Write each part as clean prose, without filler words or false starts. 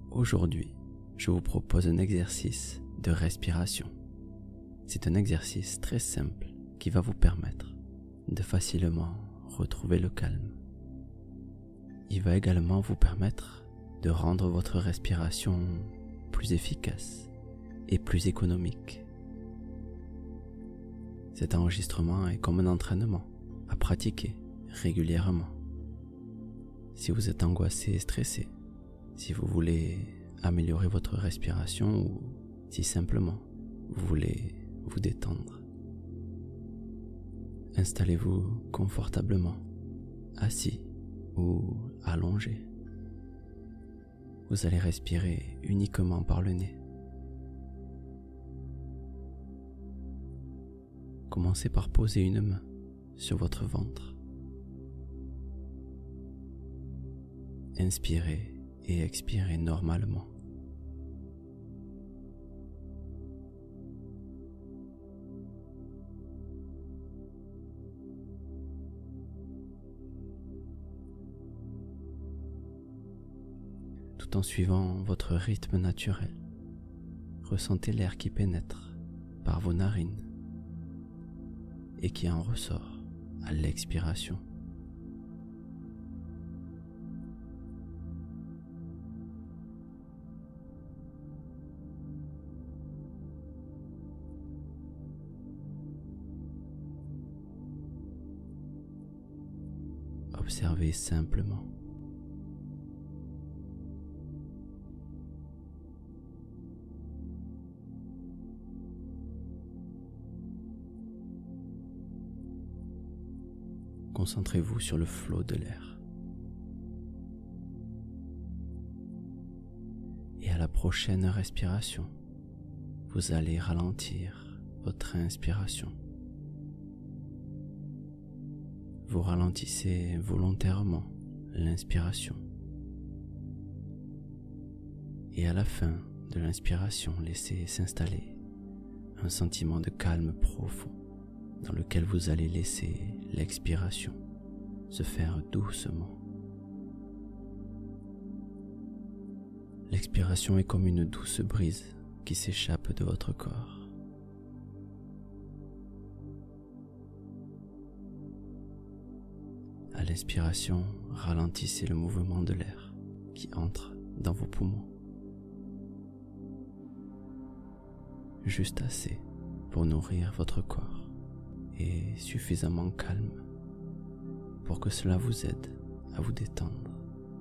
Aujourd'hui, je vous propose un exercice de respiration. C'est un exercice très simple qui va vous permettre de facilement retrouver le calme. Il va également vous permettre de rendre votre respiration plus efficace et plus économique. Cet enregistrement est comme un entraînement à pratiquer régulièrement. Si vous êtes angoissé et stressé, si vous voulez améliorer votre respiration ou si simplement vous voulez vous détendre, installez-vous confortablement, assis ou allongé. Vous allez respirer uniquement par le nez. Commencez par poser une main sur votre ventre. Inspirez et expirez normalement. Tout en suivant votre rythme naturel, ressentez l'air qui pénètre par vos narines et qui en ressort à l'expiration. Observez simplement. Concentrez-vous sur le flot de l'air. Et à la prochaine respiration, vous allez ralentir votre inspiration. Vous ralentissez volontairement l'inspiration. Et à la fin de l'inspiration, laissez s'installer un sentiment de calme profond dans lequel vous allez laisser l'expiration se faire doucement. L'expiration est comme une douce brise qui s'échappe de votre corps. À l'expiration, ralentissez le mouvement de l'air qui entre dans vos poumons. Juste assez pour nourrir votre corps et suffisamment calme pour que cela vous aide à vous détendre.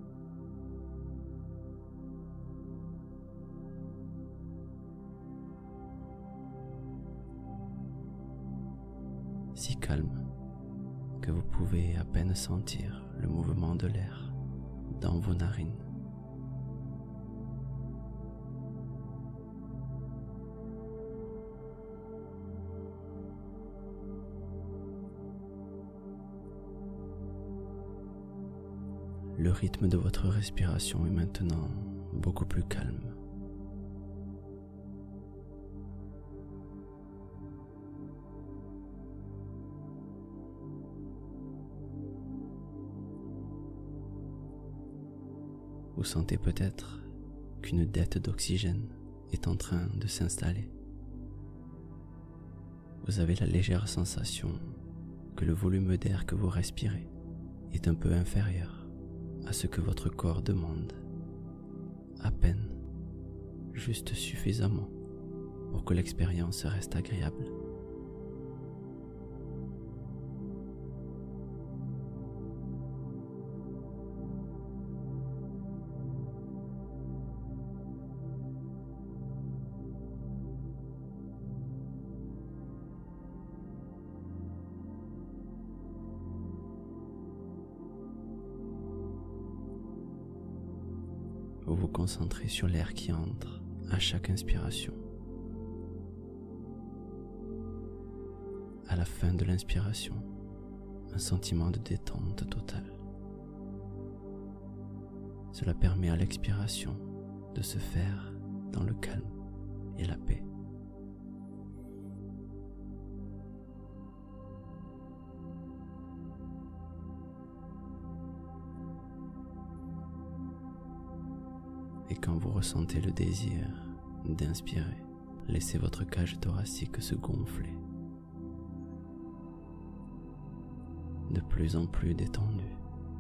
Si calme que vous pouvez à peine sentir le mouvement de l'air dans vos narines. Le rythme de votre respiration est maintenant beaucoup plus calme. Vous sentez peut-être qu'une dette d'oxygène est en train de s'installer. Vous avez la légère sensation que le volume d'air que vous respirez est un peu inférieur à ce que votre corps demande, à peine, juste suffisamment pour que l'expérience reste agréable. Vous vous concentrez sur l'air qui entre à chaque inspiration. À la fin de l'inspiration, un sentiment de détente totale. Cela permet à l'expiration de se faire dans le calme et la paix. Et quand vous ressentez le désir d'inspirer, laissez votre cage thoracique se gonfler, de plus en plus détendue.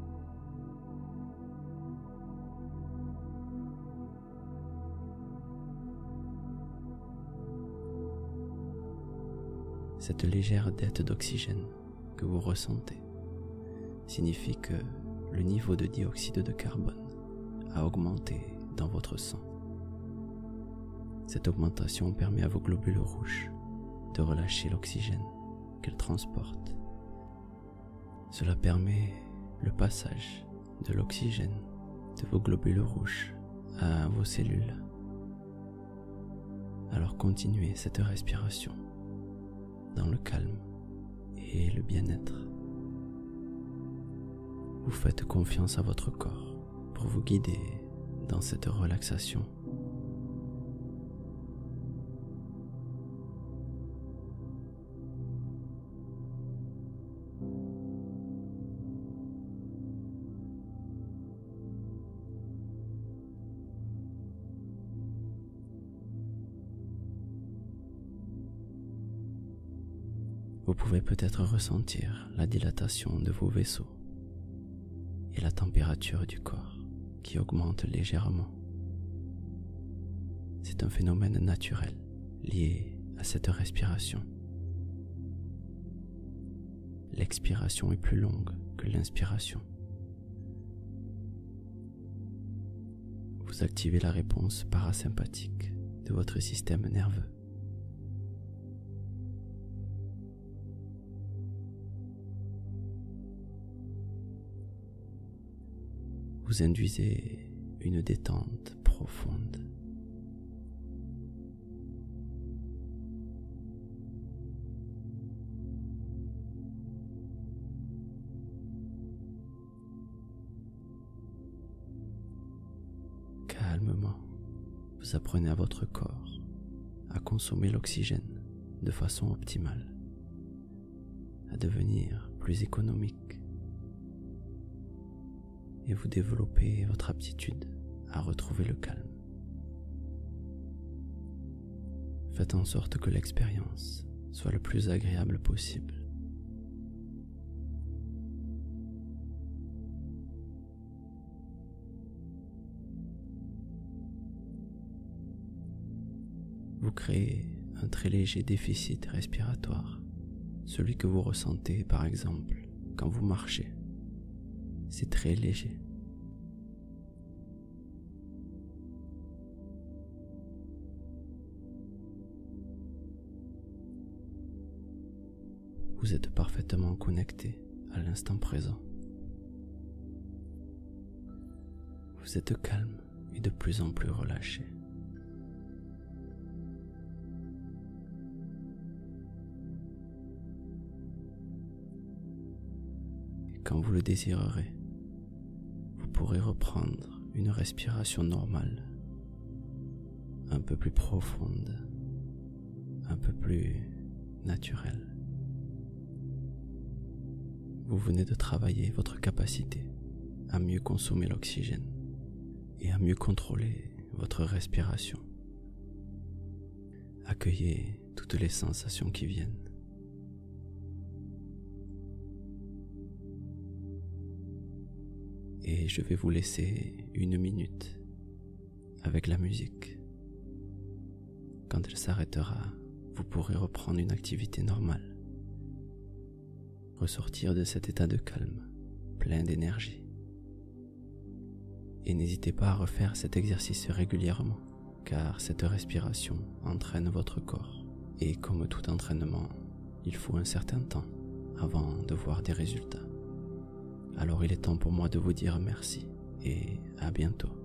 Cette légère dette d'oxygène que vous ressentez signifie que le niveau de dioxyde de carbone a augmenté dans votre sang. Cette augmentation permet à vos globules rouges de relâcher l'oxygène qu'elles transportent. Cela permet le passage de l'oxygène de vos globules rouges à vos cellules. Alors continuez cette respiration dans le calme et le bien-être. Vous faites confiance à votre corps pour vous guider dans cette relaxation. Vous pouvez peut-être ressentir la dilatation de vos vaisseaux et la température du corps qui augmente légèrement. C'est un phénomène naturel lié à cette respiration. L'expiration est plus longue que l'inspiration. Vous activez la réponse parasympathique de votre système nerveux. Vous induisez une détente profonde. Calmement, vous apprenez à votre corps à consommer l'oxygène de façon optimale, à devenir plus économique. Et vous développez votre aptitude à retrouver le calme. Faites en sorte que l'expérience soit le plus agréable possible. Vous créez un très léger déficit respiratoire, celui que vous ressentez par exemple quand vous marchez. C'est très léger. Vous êtes parfaitement connecté à l'instant présent. Vous êtes calme et de plus en plus relâché. Et quand vous le désirerez, vous pourrez reprendre une respiration normale, un peu plus profonde, un peu plus naturelle. Vous venez de travailler votre capacité à mieux consommer l'oxygène et à mieux contrôler votre respiration. Accueillez toutes les sensations qui viennent. Et je vais vous laisser 1 minute avec la musique. Quand elle s'arrêtera, vous pourrez reprendre une activité normale. Ressortir de cet état de calme, plein d'énergie. Et n'hésitez pas à refaire cet exercice régulièrement, car cette respiration entraîne votre corps. Et comme tout entraînement, il faut un certain temps avant de voir des résultats. Alors il est temps pour moi de vous dire merci et à bientôt.